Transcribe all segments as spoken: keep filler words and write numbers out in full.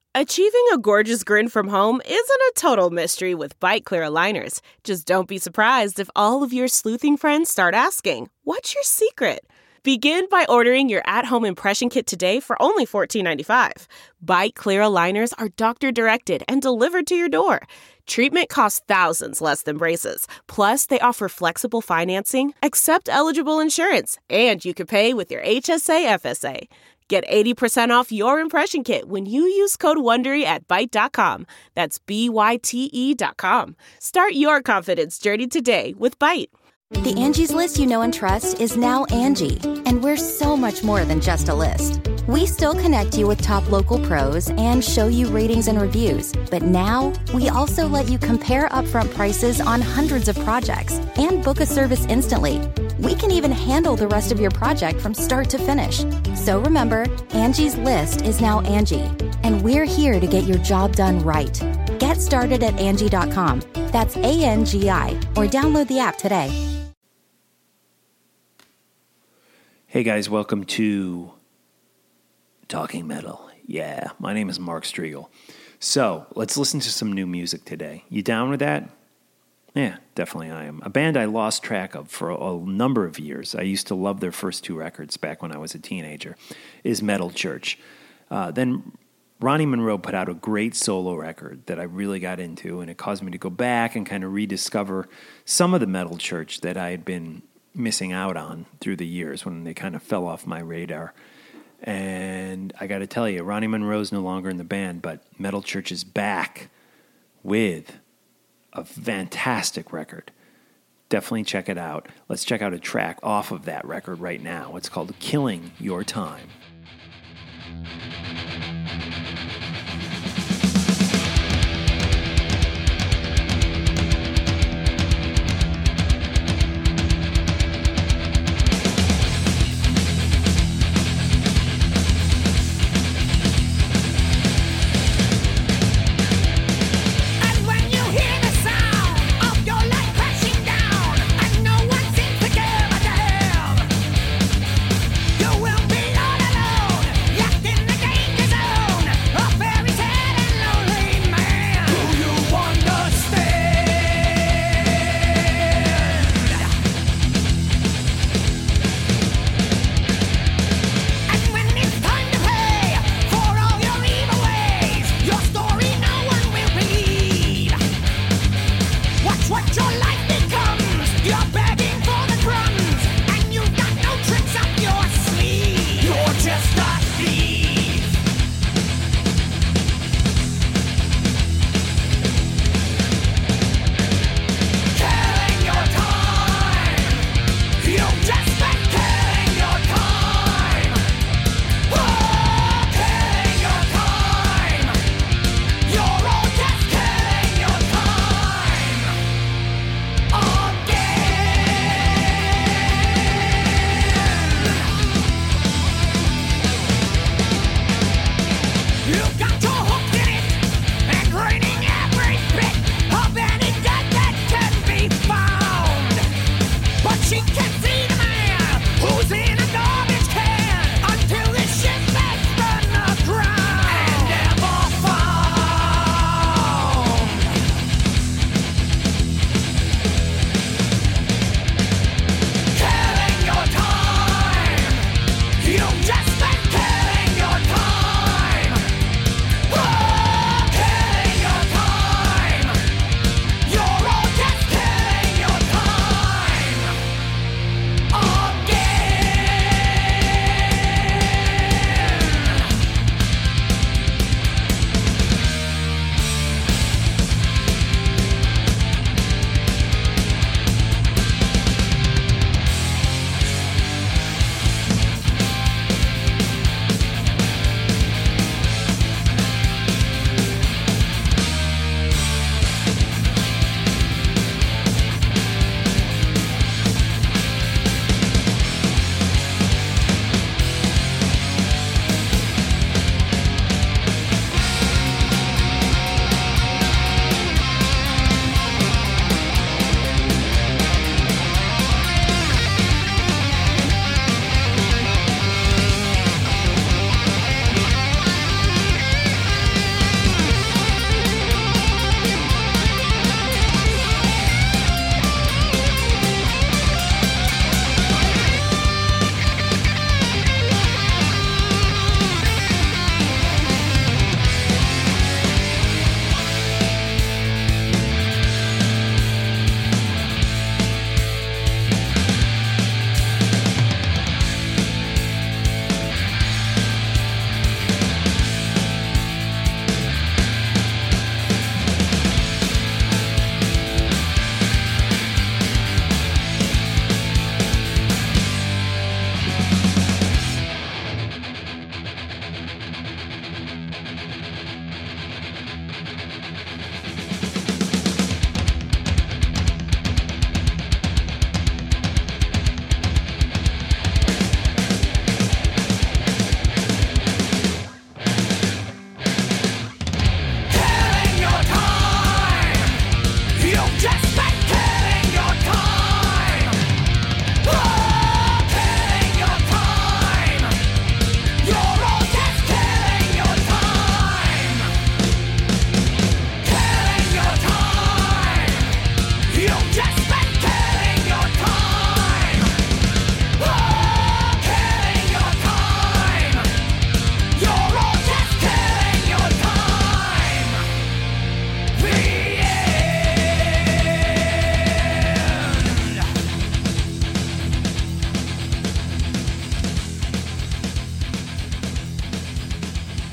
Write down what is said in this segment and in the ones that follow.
Achieving a gorgeous grin from home isn't a total mystery with Byte Clear aligners. Just don't be surprised if all of your sleuthing friends start asking, "What's your secret?" Begin by ordering your at-home impression kit today for only fourteen ninety-five. Byte Clear aligners are doctor-directed and delivered to your door. Treatment costs thousands less than braces. Plus, they offer flexible financing, accept eligible insurance, and you can pay with your H S A F S A. Get eighty percent off your impression kit when you use code WONDERY at byte dot com. That's B Y T E dot com. Start your confidence journey today with Byte. The Angie's List you know and trust is now Angie, and we're so much more than just a list. We still connect you with top local pros and show you ratings and reviews, but now we also let you compare upfront prices on hundreds of projects and book a service instantly. We can even handle the rest of your project from start to finish. So remember, Angie's List is now Angie, and we're here to get your job done right. Get started at Angie dot com. That's A N G I, or download the app today. Hey guys, welcome to Talking Metal. Yeah, my name is Mark Striegel. So, let's listen to some new music today. You down with that? Yeah, definitely I am. A band I lost track of for a, a number of years, I used to love their first two records back when I was a teenager, is Metal Church. Uh, then Ronnie Monroe put out a great solo record that I really got into, and it caused me to go back and kind of rediscover some of the Metal Church that I had been missing out on through the years when they kind of fell off my radar. And I got to tell you, Ronnie Monroe's no longer in the band, but Metal Church is back with a fantastic record. Definitely check it out. Let's check out a track off of that record right now. It's called Killing Your Time.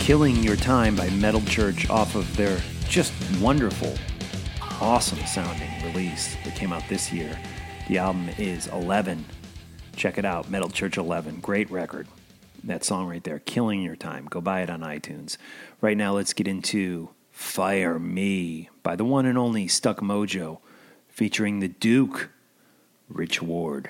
Killing Your Time by Metal Church off of their just wonderful, awesome sounding release that came out this year. The album is eleven. Check it out, Metal Church eleven. Great record. That song right there, Killing Your Time. Go buy it on iTunes. Right now, let's get into Fire Me by the one and only Stuck Mojo, featuring the Duke, Rich Ward.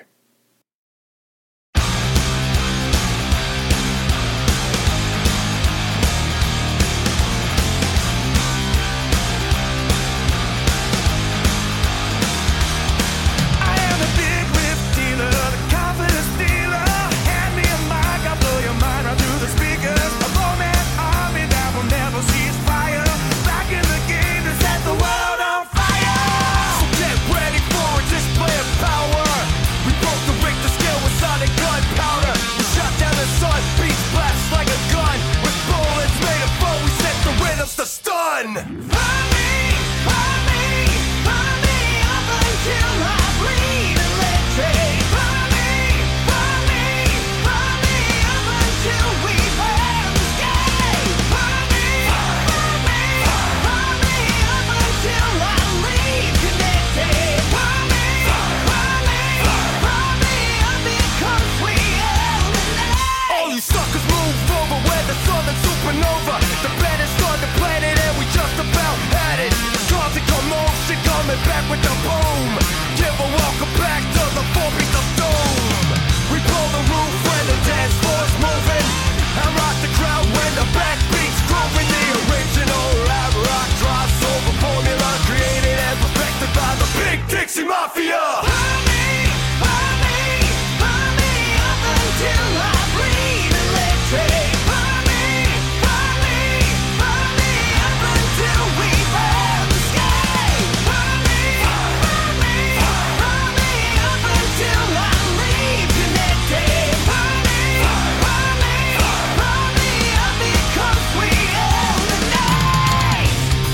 Back with the boom, give a welcome back to the four beats of doom. We pull the roof when the dance floor's moving, and rock the crowd when the backbeat's grooving. The original rap rock crossover formula, created and perfected by the Big Dixie Mafia. Burn me, burn me, burn me up until I bleed electric. Burn me, burn me, burn me up until we burn the sky. Burn me, burn me, burn me up until I leave connected. Burn me, burn me, burn me up because we own the night.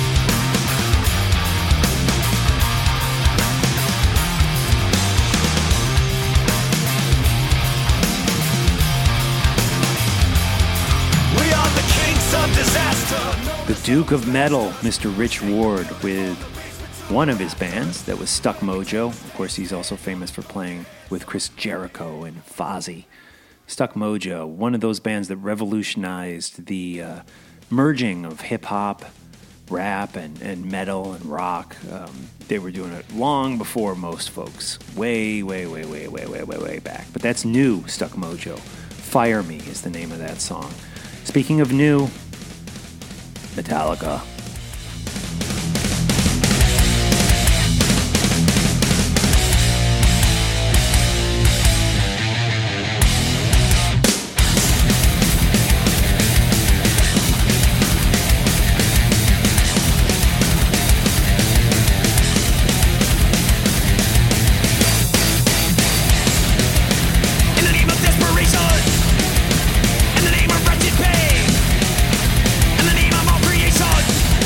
We are the kings of disaster. The Duke of Metal, Mister Rich Ward, with one of his bands that was Stuck Mojo. Of course, he's also famous for playing with Chris Jericho and Fozzy. Stuck Mojo, one of those bands that revolutionized the uh, merging of hip-hop, rap, and, and metal and rock. Um, they were doing it long before most folks. Way, way, way, way, way, way, way, way back. But that's new, Stuck Mojo. Fire Me is the name of that song. Speaking of new, Metallica. In the name of desperation, in the name of wretched pain, in the name of all creation.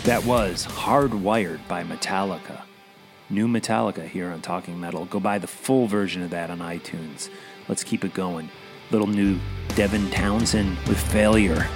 That was Hardwired by Metallica. New Metallica here on Talking Metal. Go buy the full version of that on iTunes. Let's keep it going. Little new Devin Townsend with Failure.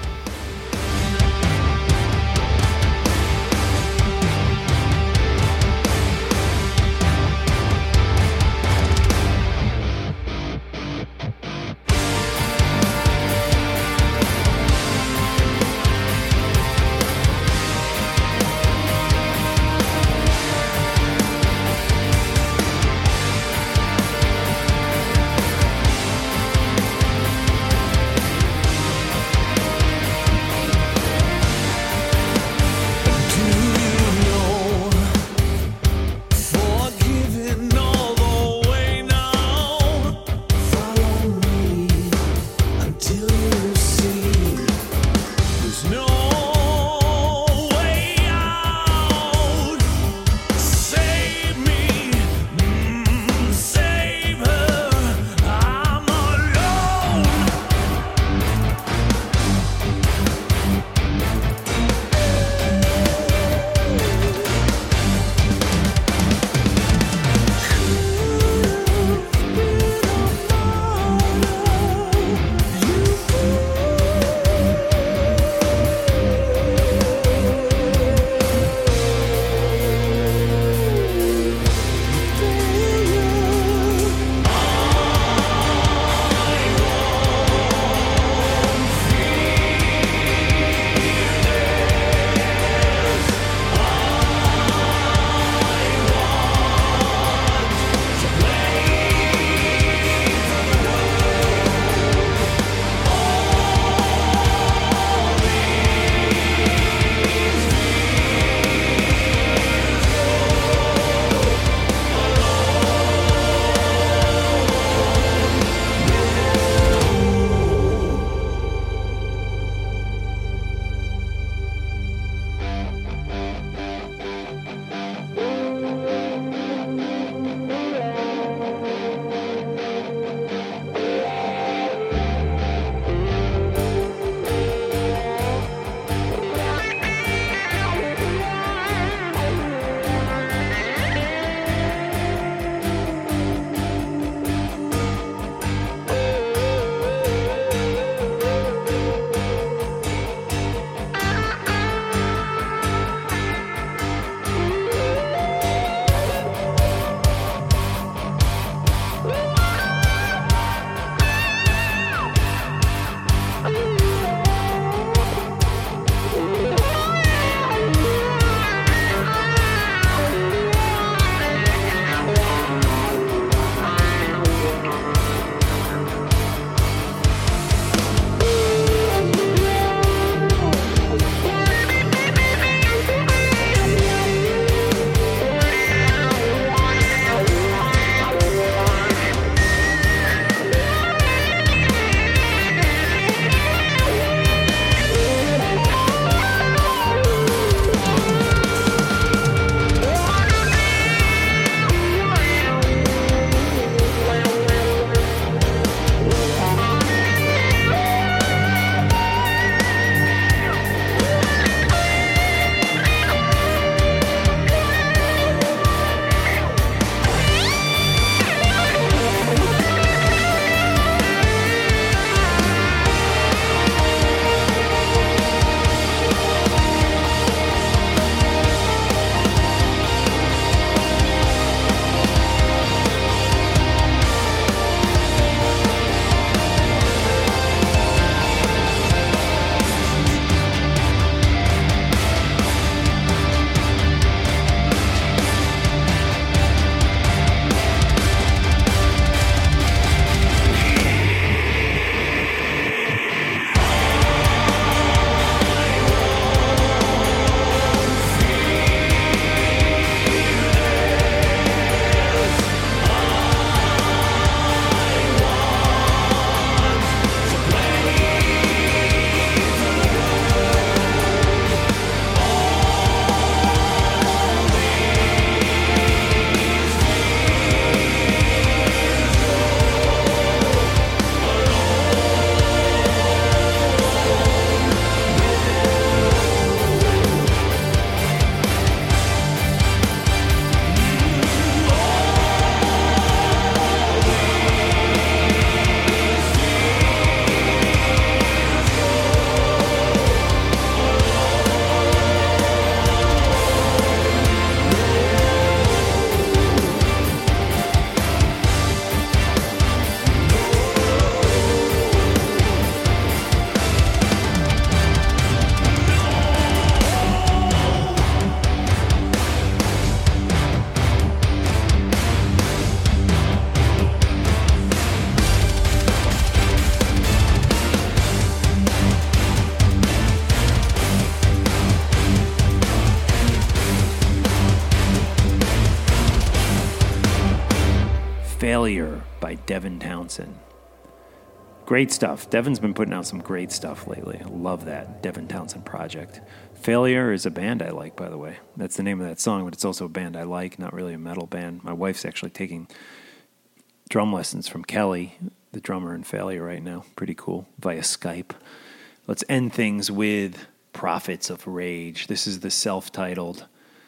Failure by Devin Townsend. Great stuff. Devin's been putting out some great stuff lately. I love that Devin Townsend project. Failure is a band I like, by the way. That's the name of that song, but it's also a band I like, not really a metal band. My wife's actually taking drum lessons from Kelly, the drummer in Failure right now. Pretty cool, via Skype. Let's end things with Prophets of Rage. This is the self-titled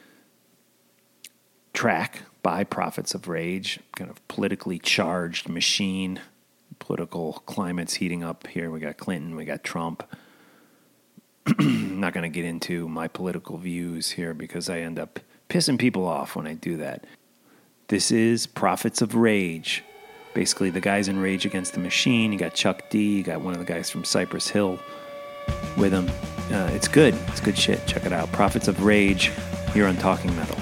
track by Prophets of Rage, kind of politically charged machine. Political climate's heating up here. We got Clinton, we got Trump. I'm not going to get into my political views here because I end up pissing people off when I do that. This is Prophets of Rage. Basically, the guys in Rage Against the Machine. You got Chuck D, you got one of the guys from Cypress Hill with him. Uh, it's good. It's good shit. Check it out. Prophets of Rage here on Talking Metal.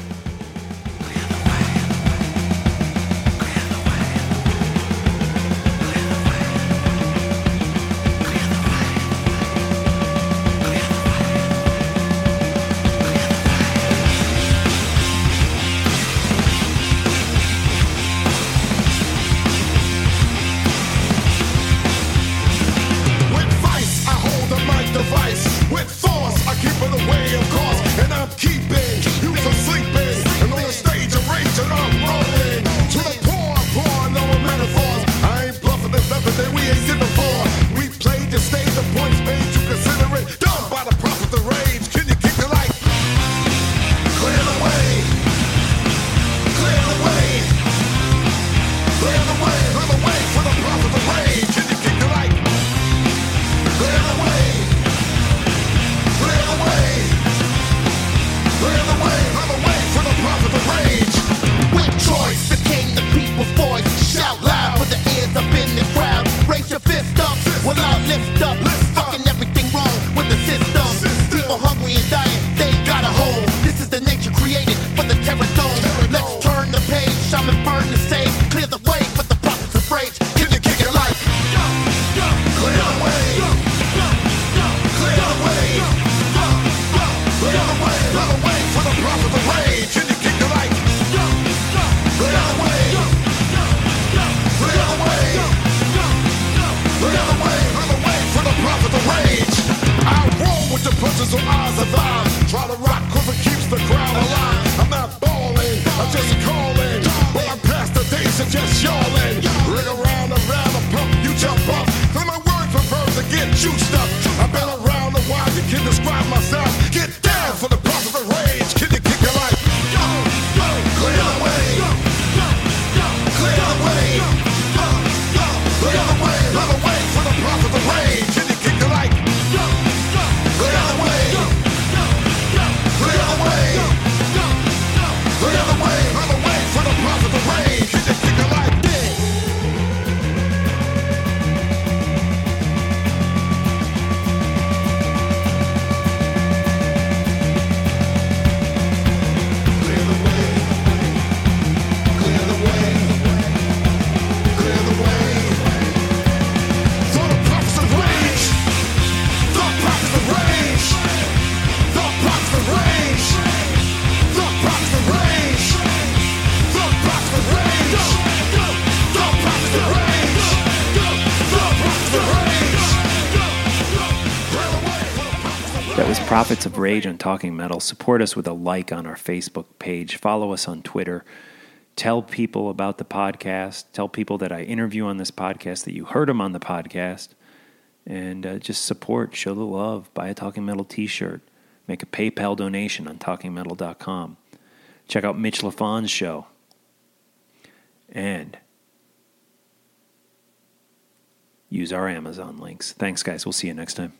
Prophets of Rage on Talking Metal. Support us with a like on our Facebook page. Follow us on Twitter. Tell people about the podcast. Tell people that I interview on this podcast, that you heard them on the podcast. And uh, just support, show the love. Buy a Talking Metal t-shirt. Make a PayPal donation on talking metal dot com. Check out Mitch LaFon's show. And use our Amazon links. Thanks, guys. We'll see you next time.